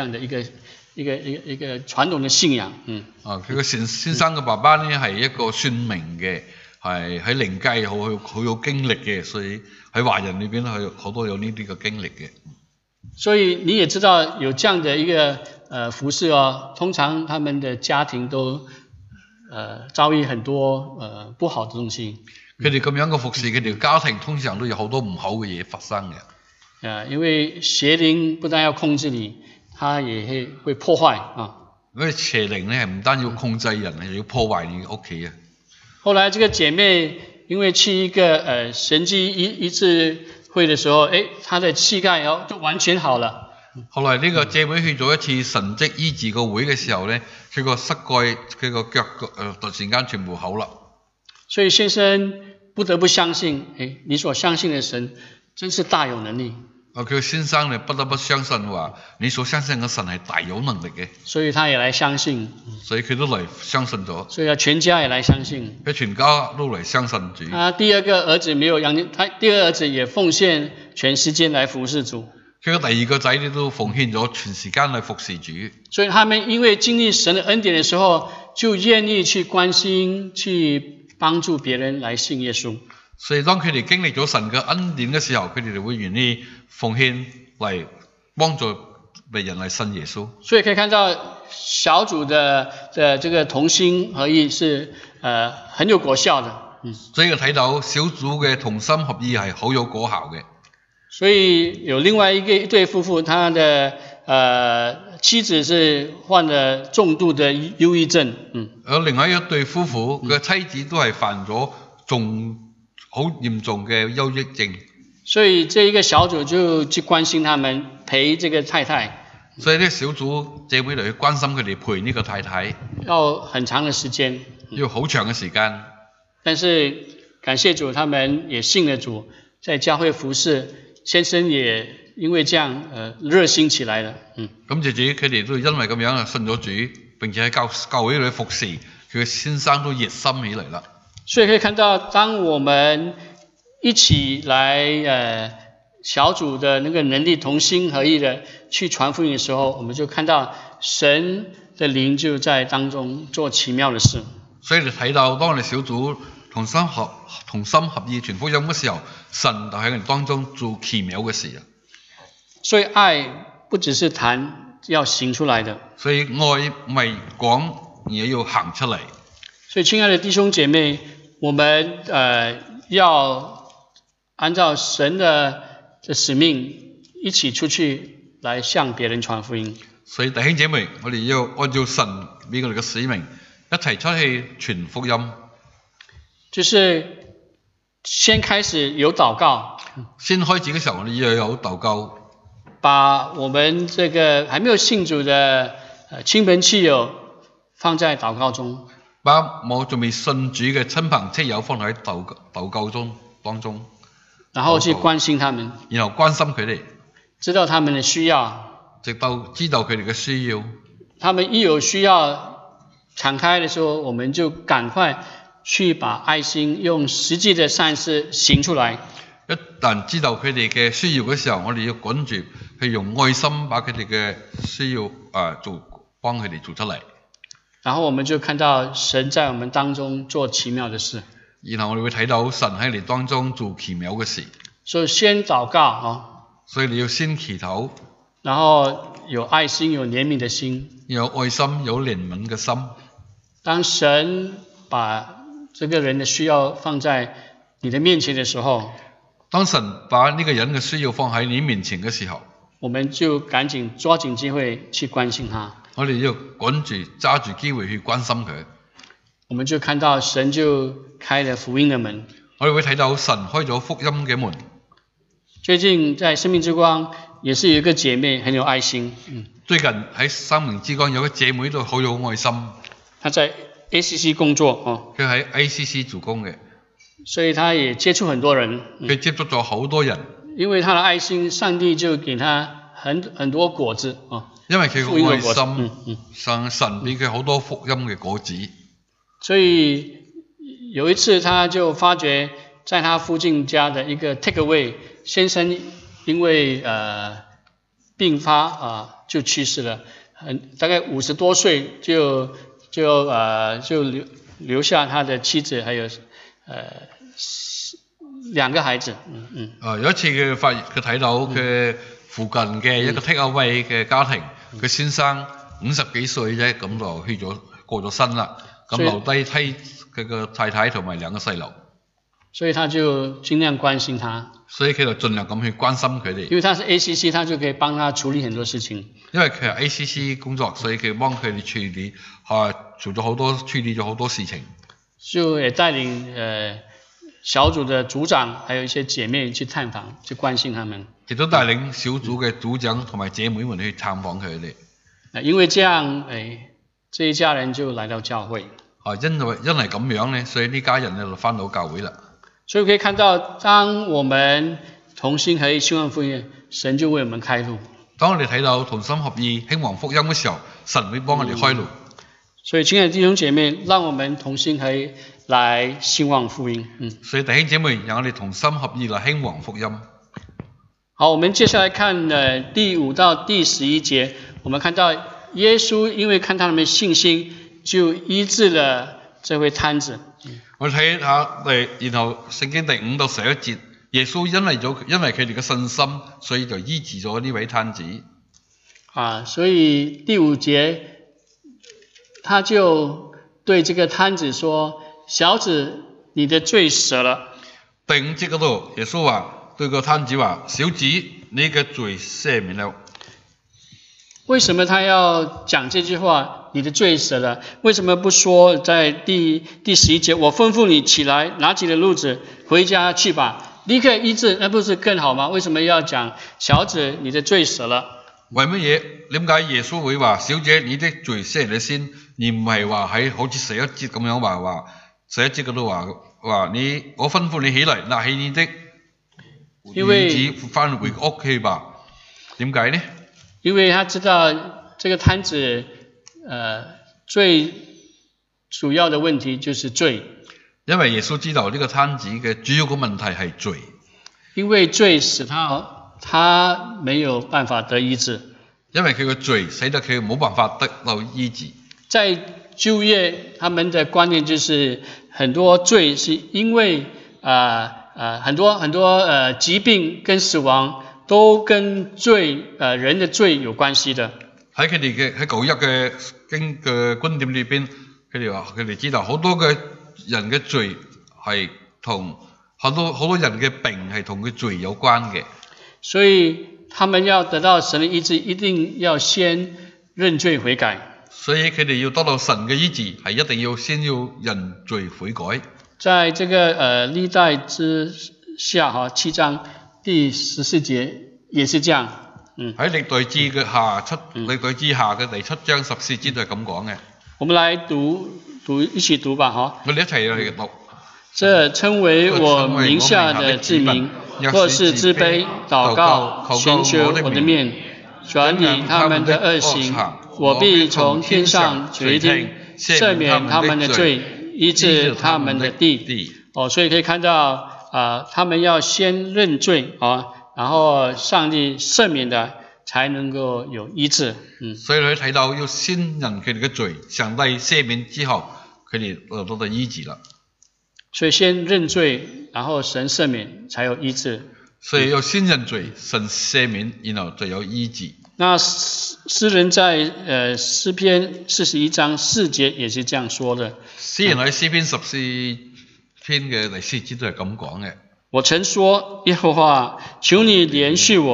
傳統的信仰。 佢個先生嘅爸爸呢係一個算命嘅，係喺靈界好有經歷嘅，所以喺華人裏邊係好多有呢啲嘅經歷嘅。 所以你也知道有這樣的一個服事通常他們的家庭都遭遇很多不好的東西。 佢哋咁樣嘅服事，佢哋家庭通常都有好多唔好嘅嘢發生嘅。 因為邪靈不但要控制你，它也會破壞嗰啲邪靈呢係唔單要控制人，係要破壞你屋企啊。 後來這個姐妹因為去一個神蹟醫治會的時候，她的膝蓋就完全好了。 後來呢個姐妹去咗一次神蹟醫治個會嘅時候呢，佢個膝蓋佢個腳突然間全部好啦。 所以先生不得不相信，你所相信的神真是大有能力。 佢先生呢不得不相信話，你所相信嘅神係大有能力嘅。 所以他也來相信。 所以佢都嚟相信咗。 所以全家也來相信。 佢全家都嚟相信主。 他第二個兒子沒有養，他第二個兒子也奉獻全時間來服侍主。 佢個第二個仔呢都奉獻咗全時間嚟服侍主。 所以他們因為經歷神的恩典的時候，就願意去關心、去幫助別人來信耶穌。 所以當佢哋經歷咗神嘅恩典嘅時候，佢哋就會願意奉獻嚟幫助別人嚟信耶穌。 所以可以看到小組的這個同心合意是很有果效的。 所以睇到小組嘅同心合意係好有果效嘅。 所以有另外一對夫婦，他的妻子是患了重度的憂鬱症。 有另外一對夫婦嘅妻子都係患咗好嚴重嘅憂鬱症。 所以這一個小組就去關心他們，陪這個太太。 所以呢小組姐妹嚟去關心佢哋，陪呢個太太。 要很長的時間。 要好長嘅時間。但是感謝主，他們也信了主，在教會服事。先生也因為這樣熱心起來了。 感謝主，佢哋都因為咁樣信咗主，並且喺教會裏服侍，佢嘅先生都熱心起嚟啦。 所以可以看到，當我們一起來小組的那個能力同心合意的去傳福音的時候，我們就看到神的靈就在當中做奇妙的事。 所以你睇到當我哋小組同心合意傳福音嘅時候，神就喺我哋當中做奇妙嘅事啊！ 所以愛不只是談，要行出來的。 所以愛唔係講，也要行出嚟。 所以親愛的弟兄姐妹，我們要按照神的使命，一起出去來向別人傳福音。 所以弟兄姐妹，我哋要按照神俾我哋嘅使命，一齊出去傳福音。就是先開始有禱告。先開始嘅時候，我哋要有禱告。把我們這個還沒有信主的親朋戚友放在禱告中。把我仲未信主嘅親朋戚友放喺禱告當中。然後去關心他們。然後關心佢哋。知道他們的需要。直到知道佢哋嘅需要。他們一有需要敞開的時候，我們就趕快去把愛心用實際的善事行出來。一旦知道佢哋嘅需要嘅時候，我哋要趕住去用愛心把佢哋嘅需要幫佢哋做出嚟。然後我們就看到神在我們當中做奇妙的事。然後我哋會睇到神喺你當中做奇妙嘅事。所以先禱告所以你要先祈禱。然後有愛心有憐憫的心。有愛心有憐憫嘅心。當神把這個人的需要放在你的面前的時候，當神把呢個人嘅需要放喺你面前嘅時候， 我們就趕緊抓緊機會去關心他。 我哋要趕住揸住機會去關心佢。 我們就看到神就開了福音的門。 我哋會睇到神開咗福音嘅門。 最近在生命之光也是有一個姐妹很有愛心。 最近喺生命之光有個姐妹都好有愛心。 她在 ACC 工作佢喺 ACC 做工嘅。 所以她也接觸很多人。 佢接觸咗好多人。 因為她的愛心，上帝就給她很多果子因為佢嘅愛心，神俾佢好多福音嘅果子。所以有一次，他就發覺在他附近家的一個 takeaway 先生，因為病發就去世了，大概50多歲就留下他的妻子，還有2個孩子。 有一次佢睇到佢附近嘅一個 takeaway 嘅家庭，佢先生50幾歲啫，咁就過咗身啦。咁留低佢個太太同埋2個細路， 所以他就盡量關心他。 所以佢就盡量咁去關心佢哋。 因為他是 ACC， 他就可以幫他處理很多事情。 因為佢係 ACC 工作，所以佢幫佢哋處理咗好多事情。就也帶領小組的組長，還有一些姐妹去探訪，去關心他們。 亦都帶領小組嘅組長同埋姐妹們去探訪佢哋。 因為這樣這一家人就來到教會。 因為咁樣呢，所以呢家人就返到教會啦。 所以可以看到，當我們同心合意興旺福音，神就為我們開路。 當我哋睇到同心合意興旺福音嘅時候，神會幫我哋開路。 所以親愛的弟兄姐妹，讓我們同心合意來興旺福音。 所以弟兄姐妹，讓我哋同心合意來興旺福音。 好，我們接下來看第5到第11節，我們看到耶穌因為看他們的信心，就醫治了這位癱子。 我睇下然後聖經第5到11節，耶穌因為佢哋嘅信心，所以就醫治咗呢位癱子。 所以第5節，他就對這個癱子說：小子，你的罪赦了。 第5節嗰度，耶穌話對個癱子話：小子，你嘅罪赦免了。 為什麼他要講這句話？你的罪赦了，為什麼不說在第11節，我吩咐你起來，拿起了褥子回家去吧，立刻醫治，那不是更好嗎？為什麼要講小子，你的罪赦了？ 為乜嘢？點解耶穌會話小姐，你的罪赦了先，而唔係話喺好似11節咁樣話11節嗰度話我吩咐你起來，拿起你的褥子返回屋企吧？點解呢？ 因為他知道這個癱子最主要的問題就是罪。 因為耶穌知道呢個癱子嘅主要個問題係罪。因為罪使他沒有辦法得醫治。 因為佢個罪使得佢冇辦法得到醫治。 在舊約，他們的觀念就是很多罪是因為很多疾病跟死亡都跟人的罪有關係的。 喺佢哋喺舊約嘅觀點裏邊，佢哋知道好多嘅人嘅罪係同好多人嘅病係同佢罪有關嘅。所以他們要得到神的醫治，一定要先認罪悔改。 所以佢哋要得到神嘅醫治，係一定要先要認罪悔改。 在這個歷代之下7章第14節也是這樣。 喺歷代志嘅歷代志下嘅第7章14節都係咁講嘅。 我們來一起讀吧， 我哋一齊嚟讀。 這稱為我名下的子民，若是自卑禱告，尋求我的面，轉離他們的惡行，我必從天上垂聽，赦免他們的罪，醫治他們的地。所以可以看到他們要先認罪然後上帝赦免的才能夠有醫治。 所以你睇到要先認佢哋嘅罪，上帝赦免之後，佢哋就得醫治啦。 所以先認罪，然後神赦免，才有醫治。 所以要先認罪，神赦免，然後就有醫治。 那詩人在詩篇41章4節也是這樣說的。 詩人喺詩篇14篇嘅第4節都係咁講嘅。 我曾說，耶和華，求你憐恤我，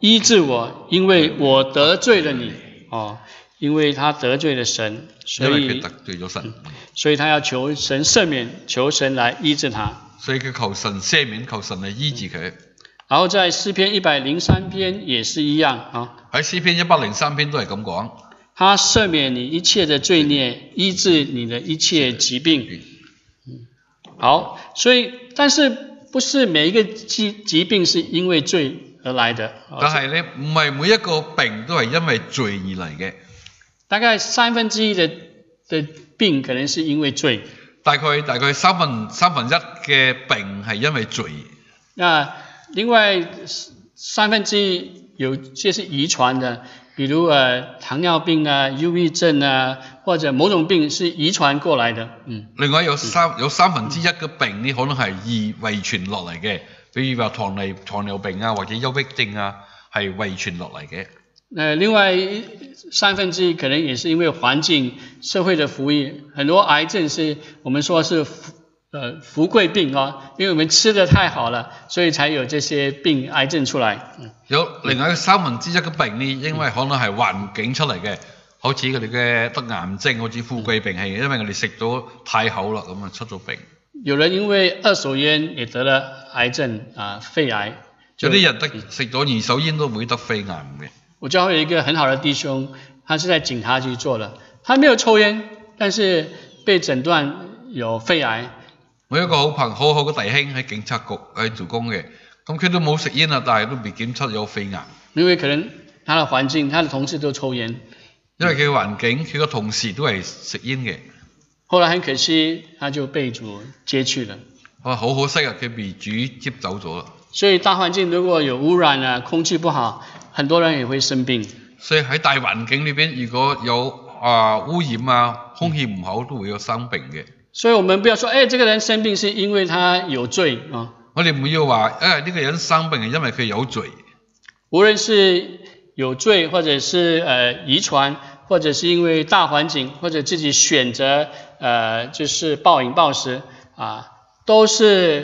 醫治我，因為我得罪了你。因為他得罪了神，所以因為佢得罪咗神， 所以他要求神赦免，求神來醫治他。 所以佢求神赦免，求神嚟醫治佢。 然後在詩篇103篇也是一樣喺詩篇103篇都係咁講。 他赦免你一切的罪孽，醫治你的一切疾病。好，所以但是不是每一個疾病是因為罪而來的。 但係咧，唔係每一個病都係因為罪而嚟嘅。 大概1/3的病可能是因為罪。 大概三分一嘅病係因為罪。 那另外1/3有些是遺傳的，比如糖尿病啊、憂鬱症啊，或者某種病是遺傳過來的。 另外有三分之一嘅病呢，可能係遺傳落嚟嘅，比如話糖尿病啊，或者憂鬱症啊，係遺傳落嚟嘅。 另外1/3可能也是因為環境、社會的福利，很多癌症是我們說是富貴病因為我們吃得太好了，所以才有這些病癌症出來。 有另外1/3嘅病呢，因為可能係環境出嚟嘅，好似佢哋嘅得癌症，好似富貴病係因為我哋食咗太好啦，咁啊出咗病。 有人因為二手煙也得了癌症肺癌。 有啲人食咗二手煙都會得肺癌嘅。 我教會有一個很好的弟兄，他是在警察局做的，他沒有抽煙，但是被診斷有肺癌。 我有一個好好嘅弟兄喺警察局去做工嘅，咁佢都冇食煙啊，但係都被檢測有肺癌。因為可能他的環境，他的同事都抽煙。 因為佢嘅環境，佢個同事都係食煙嘅。 後來很可惜，他就被主接去了。 好可惜啊，佢被主接走咗啦。 所以大環境如果有污染啊，空氣不好，很多人也會生病。 所以喺大環境裏邊，如果有污染啊，空氣唔好，都會有生病嘅。 所以我們不要說，這個人生病是因為他有罪我哋唔要話，呢個人生病係因為佢有罪。 無論是有罪，或者是遺傳，或者是因為大環境，或者自己選擇就是暴飲暴食都是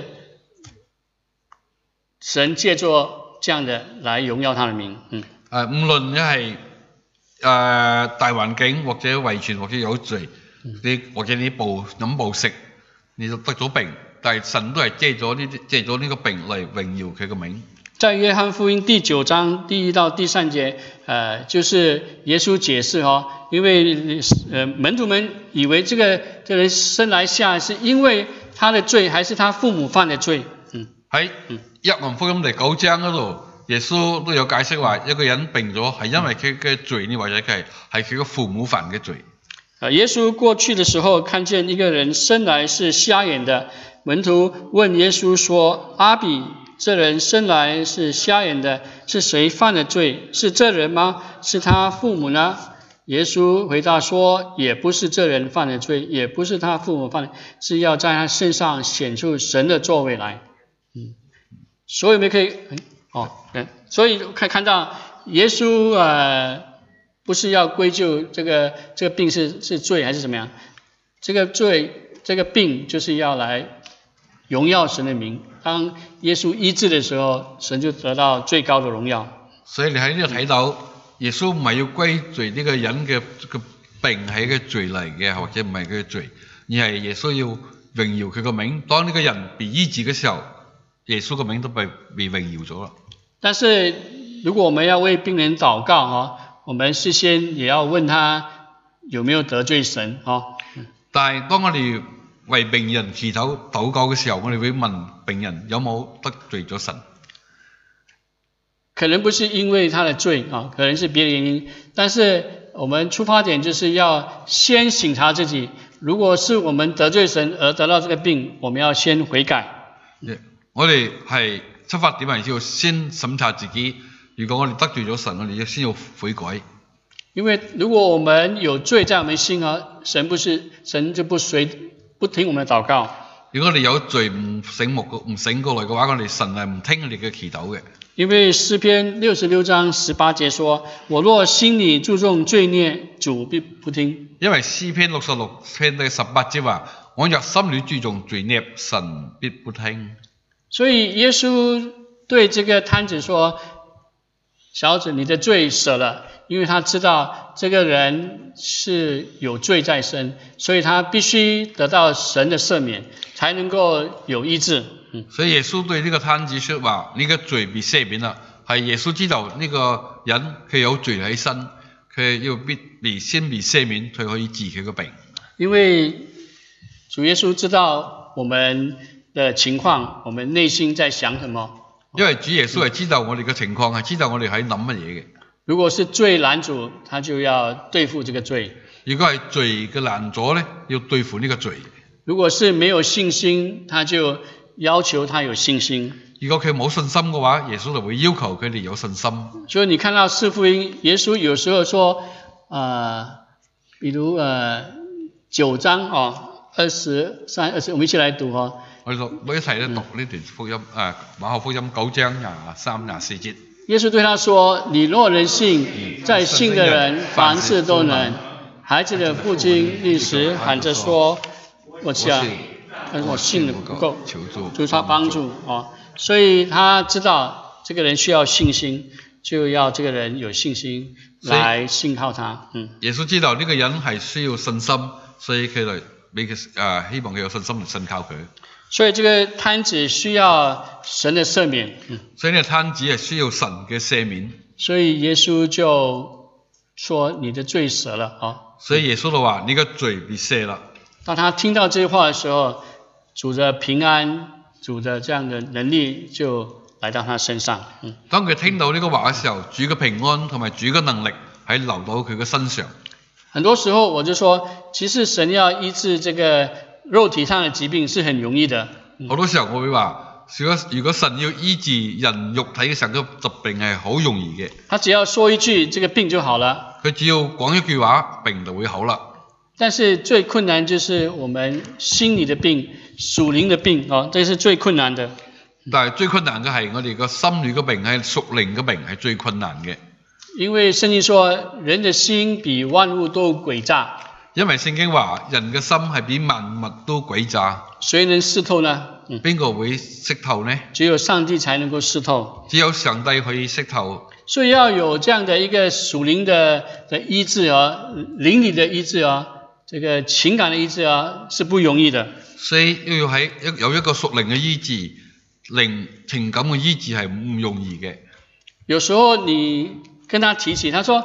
神借助這樣的來榮耀他的名。 無論係大環境或者遺傳或者有罪，或者你飲暴食，你就得咗病，但係神都係借咗呢個病嚟榮耀佢個名。 在約翰福音第9章第1到第3節，就是耶穌解釋因為門徒們以為這個人生來下來是因為他的罪，還是他父母犯的罪？ 喺約翰福音第9章嗰度，耶穌都有解釋話，一個人病咗係因為佢嘅罪呢，或者係佢嘅父母犯嘅罪。 耶穌過去的時候，看見一個人生來是瞎眼的，門徒問耶穌說：阿比，這人生來是瞎眼的，是誰犯的罪？是這人嗎？是他父母呢？耶穌回答說：也不是這人犯的罪，也不是他父母犯的，是要在他身上顯出神的作為來。所以我們可以所以可以看到耶穌不是要歸咎這個病是罪還是怎麼樣，這個罪這個病就是要來榮耀神的名。當耶穌醫治的時候，神就得到最高的榮耀。 所以你喺呢度睇到耶穌唔係要歸罪呢個人嘅病係一個罪嚟嘅，或者唔係佢嘅罪，而係耶穌要榮耀佢個名。當呢個人被醫治嘅時候，耶穌個名都被榮耀咗啦。 但是如果我們要為病人禱告我們事先也要問他有沒有得罪神但係當我哋為病人祈禱禱告嘅時候，我哋會問病人有冇得罪咗神。 可能不是因為他的罪可能是別的原因，但是我們出發點就是要先省察自己，如果是我們得罪神而得到這個病，我們要先悔改。 我哋係出發點係要先審查自己，如果我哋得罪咗神，我哋先要悔改。 因為如果我們有罪在我們心神就不聽我們的禱告。 如果我哋有罪唔醒過來嘅話，我哋神係唔聽我哋嘅祈禱嘅。因為詩篇66章18節說：我若心裏注重罪孽，主必不聽。因為詩篇66篇第18節話：我若心裏注重罪孽，神必不聽。所以耶穌對這個癱子說： 小子，你的罪赦了。因为他知道这个人是有罪在身，所以他必須得到神的赦免，才能夠有醫治。 所以耶穌對呢個攤子說話：你嘅罪被赦免啦。係耶穌知道呢個人佢有罪喺身，佢要先被赦免，佢可以治佢嘅病。 因為主耶穌知道我們的情況，我們內心在想什麼。 因為主耶穌係知道我哋嘅情況，係知道我哋喺諗乜嘢嘅。 如果是罪攔阻，他就要對付這個罪。 如果係罪嘅攔阻咧，要對付呢個罪。 如果是沒有信心，他就要求他有信心。 如果佢冇信心嘅話，耶穌就會要求佢哋有信心。 所以你看到四福音，耶穌有時候說，比如9章23、20，我們一起來讀我哋一齊咧讀呢段福音，馬可福音9章23、24節。 耶穌對他說：你若能信，在信的人凡事都能。孩子的父親立時喊着說：我想，但是我信的不夠，求他幫助。所以他知道這個人需要信心，就要這個人有信心來信靠他。 耶穌知道呢個人係需要信心，所以佢嚟俾佢希望佢有信心嚟信靠佢。 所以這個攤子需要神的赦免。 所以呢個攤子係需要神嘅赦免。 所以耶穌就說：你的罪赦了。 所以耶穌就話：你嘅罪被赦了。 當他聽到這句話的時候，主的平安、主的這樣的能力就來到他身上。 當佢聽到呢個話嘅時候，主嘅平安同埋主嘅能力係流到佢嘅身上。 很多時候我就說，其實神要醫治這個肉體上的疾病是很容易的。 好多時候我會話，如果神要醫治人肉體嘅上嘅疾病係好容易嘅。 他只要說一句，這個病就好了。 佢只要講一句話，病就會好啦。 但是最困難就是我們心裡的病、屬靈的病，這是最困難的。 但係最困難嘅係我哋個心裏嘅病，係屬靈嘅病，係最困難嘅。 因為聖經說，人的心比萬物都詭詐。 因為聖經話，人嘅心係比萬物都詭詐。 誰能識透呢？ 邊個會識透呢？ 只有上帝才能夠識透。 只有上帝可以識透。所以要有這樣的一個屬靈的醫治靈裡的醫治這個情感的醫治是不容易的。所以要有一個屬靈嘅醫治，情感嘅醫治係唔容易嘅。 有時候你跟他提起，他說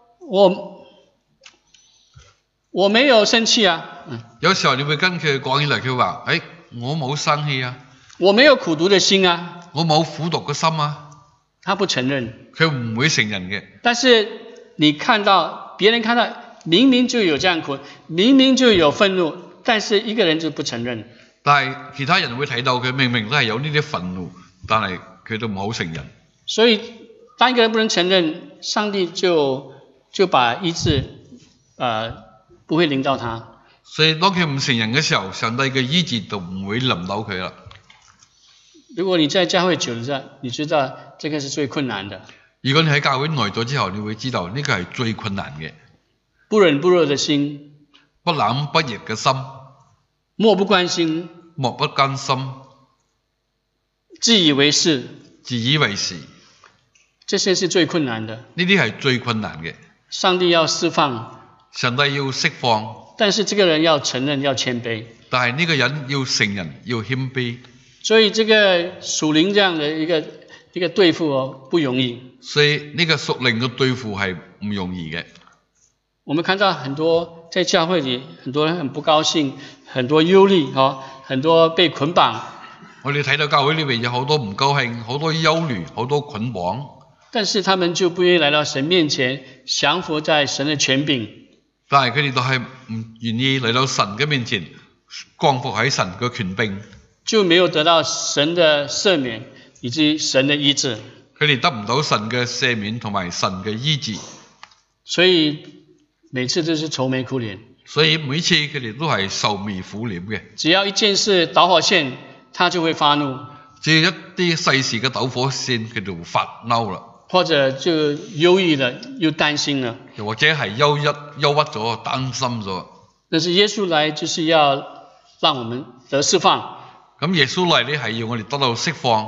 我沒有生氣啊。 有時候你會跟佢講起嚟，佢話：我冇生氣啊。 我沒有苦毒的心啊。 我冇苦毒嘅心啊。 他不承認。 佢唔會承認嘅。 但是你看到別人看到明明就有這樣苦，明明就有憤怒，但是一個人就不承認。 但係其他人會睇到佢明明都係有呢啲憤怒，但係佢都唔好承認。 所以當一個人不能承認，上帝就把醫治不會臨到他。 所以當佢唔承認嘅時候，上帝嘅醫治就唔會臨到佢啦。 如果你在教會久了，你知道這個是最困難的。 如果你喺教會耐咗之後，你會知道呢個係最困難嘅。 不冷不熱的心， 不冷不熱嘅心， 漠不關心， 漠不關心， 自以為是， 自以為是， 這些是最困難的。 呢啲係最困難嘅。 上帝要釋放， 上帝要釋放， 但是這個人要承認，要謙卑。 但係呢個人要承認，要謙卑。 所以這個屬靈這樣的一個對付不容易。 所以呢個屬靈嘅對付係唔容易嘅。 我們看到很多在教會裏，很多人很不高興，很多憂慮，很多被捆綁。 我哋睇到教會裏面有好多唔高興，好多憂慮，好多捆綁。 但是他們就不願意來到神面前，降服在神的權柄。 但係佢哋都係唔願意嚟到神嘅面前，降服喺神嘅權柄。 就沒有得到神的赦免以及神的醫治。 佢哋得唔到神嘅赦免同埋神嘅醫治，所以每次都是愁眉苦臉。 所以每次佢哋都係愁眉苦臉嘅。 只要一件事導火線，他就會發怒。 只要一啲細事嘅導火線，佢就會發嬲啦。 或者就憂鬱了，又擔心了。 又或者係憂鬱咗，擔心咗。 但是耶穌來就是要讓我們得釋放。 咁耶穌嚟呢係要我哋得到釋放。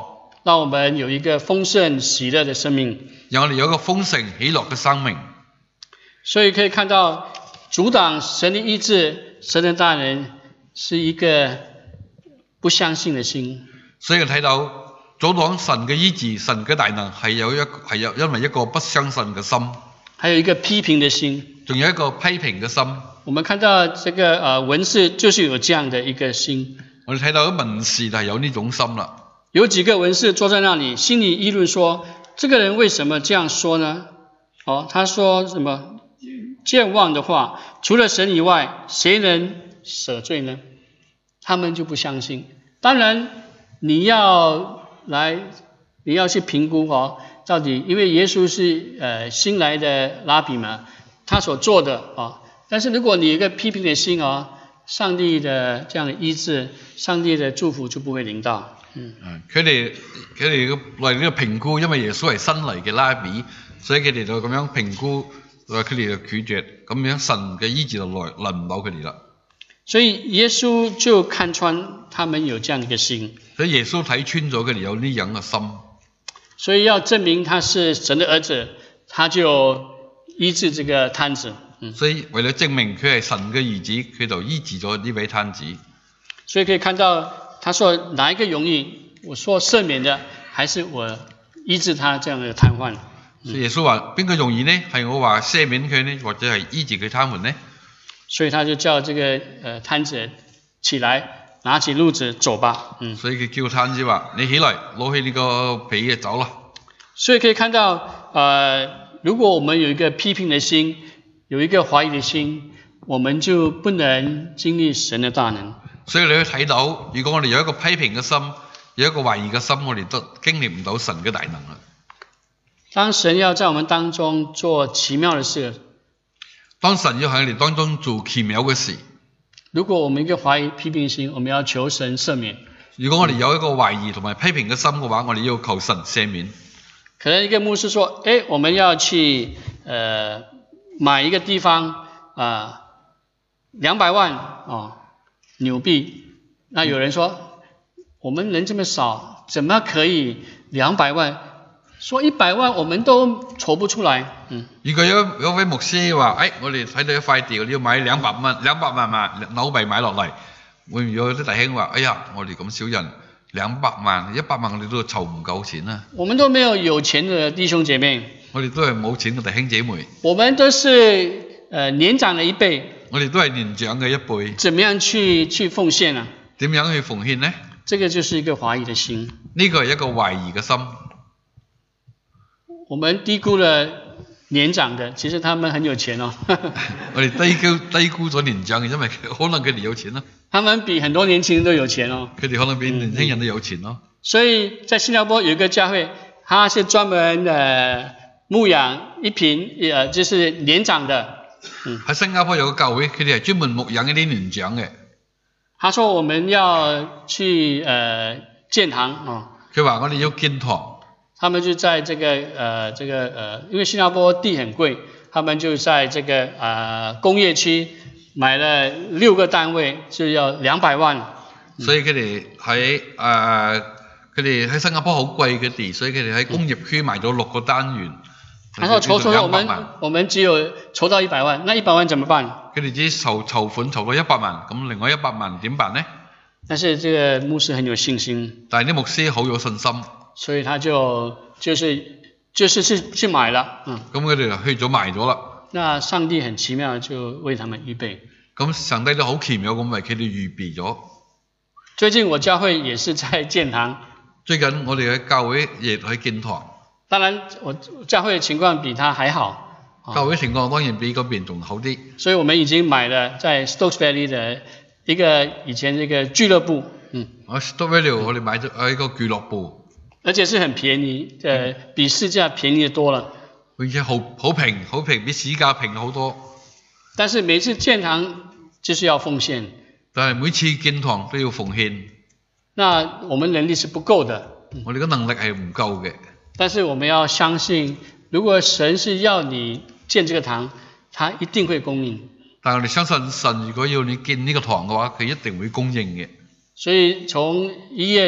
让我们有一个豐盛喜樂的生命。 讓我哋有一個豐盛喜樂嘅生命。 所以可以看到，阻擋神的醫治，神的大能是一個不相信的心。 所以睇到阻擋神嘅醫治、神嘅大能係因為一個不相信嘅心， 還有一個批評的心， 仲有一個批評嘅心。 我們看到這個文士就是有這樣的一個心。 我哋睇到啲文士就係有呢種心啦。 有幾個文士坐在那裡，心裡議論說：這個人為什麼這樣說呢？他說什麼？健忘的話，除了神以外，誰能赦罪呢？他們就不相信。當然，你要去評估到底，因為耶穌是新來的拉比嘛，他所做的但是如果你有一個批評的心上帝的這樣的醫治，上帝的祝福就不會臨到。 佢哋為呢個評估，因為耶穌係新嚟嘅拉比，所以佢哋就咁樣評估，佢哋就拒絕，咁樣神嘅醫治就輪唔到佢哋啦。所以耶穌就看穿他們有這樣的一個心。 所以耶穌睇穿咗佢哋有呢樣嘅心。 所以要證明他是神的兒子，他就醫治這個癱子。 所以為了證明佢係神嘅兒子，佢就醫治咗呢位癱子。 所以可以看到，他說哪一個容易？我說赦免的，還是我醫治他這樣的癱瘓？ 所以耶穌話邊個容易呢？係我話赦免佢呢，或者係醫治佢癱瘓呢？ 所以他就叫這個癱子起來，拿起褥子走吧。 所以佢叫癱子話：你起來，攞起呢個被嘅走啦。 所以可以看到，如果我們有一個批評的心，有一個懷疑的心，我們就不能經歷神的大能。 所以你可以睇到，如果我哋有一個批評嘅心，有一個懷疑嘅心，我哋都經歷唔到神嘅大能啦。 當神要在我們當中做奇妙的事， 當神要喺我哋當中做奇妙嘅事， 如果我們一個懷疑批評心，我們要求神赦免。 如果我哋有一個懷疑同埋批評嘅心嘅話，我哋要求神赦免。 可能一個牧師說：我們要去買一個地方200萬紐幣。那有人說：我們人這麼少，怎麼可以200萬？說100萬我們都籌不出來。 如果有位牧師話：我哋睇到一塊地，我哋要買200萬紐幣買落嚟，會唔會有啲弟兄話：哎呀，我哋咁少人，200萬、100萬我哋都籌唔夠錢啊！ 我們都沒有錢的弟兄姐妹， 我哋都係冇錢嘅弟兄姐妹。 我們都是年長的一輩， 我哋都係年長嘅一輩。 怎麼樣去奉獻啊？ 點樣去奉獻呢？ 這個就是一個懷疑的心。 呢個係一個懷疑嘅心。 我們低估了年長的，其實他們很有錢哦。 我哋低估咗年長嘅，因為可能佢哋有錢咯。 他們比很多年輕人都有錢哦。 佢哋可能比年輕人都有錢咯。 所以在新加坡有一個教會，他是專門牧養一群就是年長的。 喺新加坡有個教會，佢哋係專門牧養一啲年長嘅。 他說我們要去建堂佢話我哋要建堂。 他們就在這個因為新加坡地很貴，他們就在這個工業區買了6個單位，就要200萬。 所以佢哋喺新加坡好貴嘅地，所以佢哋喺工業區買咗6個單元。 然後籌我們只有籌到100萬，那100萬怎麼辦？ 佢哋只籌款籌到100萬，咁另外100萬點辦呢？ 但是這個牧師很有信心。 但係啲牧師好有信心。所以他就是去買了。 咁佢哋去咗買咗啦。 那上帝很奇妙就為他們預備。 咁上帝都好奇妙咁為佢哋預備咗。 最近我教會也是在建堂。 最近我哋嘅教會亦喺建堂。 當然我教會嘅情況比他還好。 教會情況當然比嗰邊仲好啲。 所以我們已經買了在 Stokes Valley 的一個以前一個俱樂部。 Stokes Valley 我哋買咗一個俱樂部。 而且是很便宜，比市價便宜得多了。 而且好平，比市價平好多。 但是每次建堂就是要奉獻。 但係每次建堂都要奉獻。 那我們能力是不夠的。 我哋嘅能力係唔夠嘅。 但是我們要相信，如果神是要你建這個堂，他一定會供應。 但係我哋相信神如果要你建呢個堂嘅話，佢一定會供應嘅。 所以從1月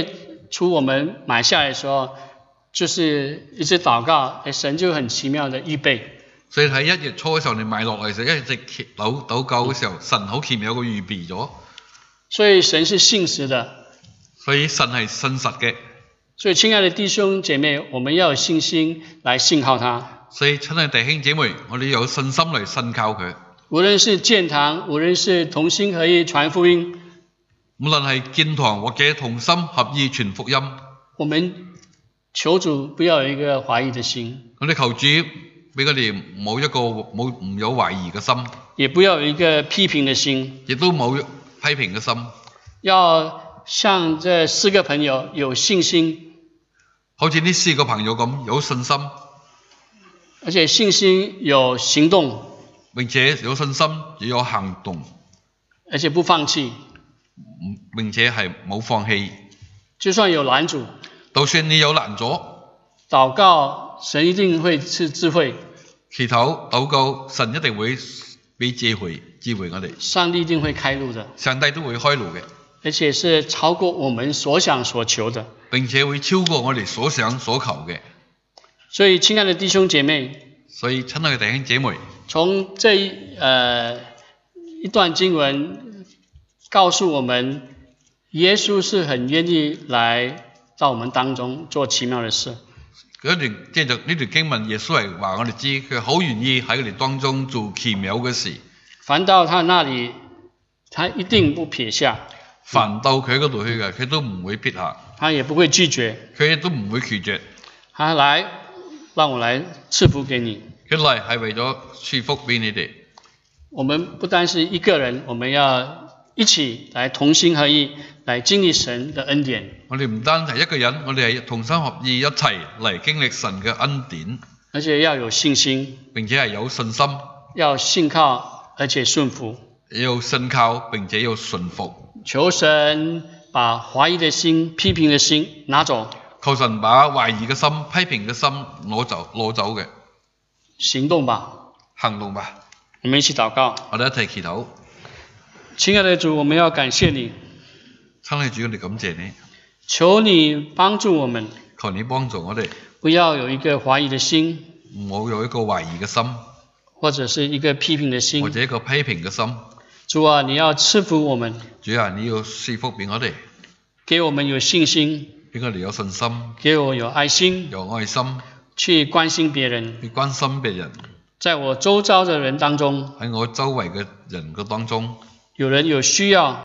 除我們買下來的時候，就是一直禱告，神就很奇妙的預備。 所以喺1月初嘅時候，你買落嚟時，一直禱告嘅時候，神好奇妙個預備咗。 所以神是信實的。 所以神係信實嘅。 所以親愛的弟兄姐妹，我們要有信心來信靠他。 所以親愛的弟兄姐妹，我哋有信心嚟信靠佢。 無論是建堂，無論是同心合意傳福音， 無論係建堂或者同心合意傳福音， 我們求主不要有一個懷疑的心。 我哋求主俾佢哋唔有懷疑嘅心， 也不要有一個批評的心， 亦都冇批評嘅心。 要像這4個朋友有信心， 好似呢4個朋友咁有信心， 而且信心有行動， 並且有信心也有行動， 而且不放棄， 並且係冇放棄。 就算有攔阻， 就算你有攔阻， 禱告神一定會賜智慧， 祈禱禱告神一定會俾智慧我哋， 上帝一定會開路的， 上帝都會開路嘅， 而且是超過我們所想所求的， 並且會超過我哋所想所求嘅。 所以親愛的弟兄姐妹， 所以親愛嘅弟兄姐妹， 從這一段經文告訴我們，耶穌是很願意來到我們當中做奇妙的事。 呢段經文，耶穌係話我哋知，佢好願意喺我哋當中做奇妙嘅事。 凡到他那裡，他一定不撇下。 凡到佢嗰度去嘅，佢都唔會撇下。 他也不會拒絕。 佢亦都唔會拒絕。 他來，讓我來賜福給你。 佢嚟係為咗賜福俾你哋。 我們不單是一個人，我們要一起來同心合意，來經歷神的恩典。 我哋唔單係一個人，我哋係同心合意一齊嚟經歷神嘅恩典。 而且要有信心， 並且係有信心。 要信靠，而且順服。 要信靠並且要順服。求神把懷疑的心、批評的心拿走。 求神把懷疑嘅心、批評嘅心攞走嘅。 行動吧。 行動吧。 我們一起禱告。 我哋一齊祈禱。 親愛的主，我們要感謝你。 親愛的主，我哋感謝你。 求你幫助我們。 求你幫助我哋。 不要有一個懷疑的心。 唔好有一個懷疑嘅心。 或者是一個批評的心。 或者一個批評嘅心。 主啊，你要賜福我們。 主啊，你要賜福俾我哋。 給我們有信心。 俾我哋有信心。 給我有愛心。 有愛心。 去關心別人。 去關心別人。 在我周遭的人當中。 喺我周圍嘅人嘅當中。 有人有需要。